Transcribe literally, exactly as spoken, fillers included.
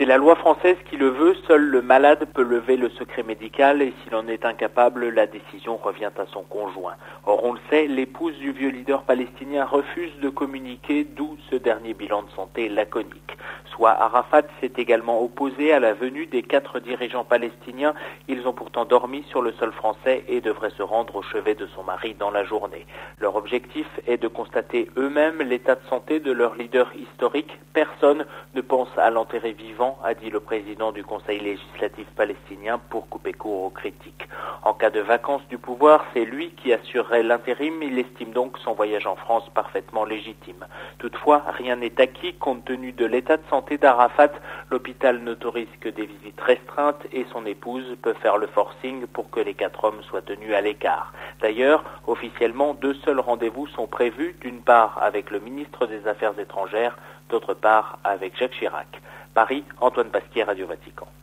C'est la loi française qui le veut, seul le malade peut lever le secret médical et s'il en est incapable, la décision revient à son conjoint. Or, on le sait, l'épouse du vieux leader palestinien refuse de communiquer, d'où ce dernier bilan de santé laconique. Soit Arafat s'est également opposé à la venue des quatre dirigeants palestiniens. Ils ont pourtant dormi sur le sol français et devraient se rendre au chevet de son mari dans la journée. Leur objectif est de constater eux-mêmes l'état de santé de leur leader historique. Personne ne pense à l'enterrer vivant, a dit le président du Conseil législatif palestinien pour couper court aux critiques. En cas de vacance du pouvoir, c'est lui qui assurerait l'intérim. Il estime donc son voyage en France parfaitement légitime. Toutefois, rien n'est acquis compte tenu de l'état de santé d'Arafat. L'hôpital n'autorise que des visites restreintes et son épouse peut faire le forcing pour que les quatre hommes soient tenus à l'écart. D'ailleurs, officiellement, deux seuls rendez-vous sont prévus, d'une part avec le ministre des Affaires étrangères, d'autre part avec Jacques Chirac. Paris, Antoine Pasquier, Radio Vatican.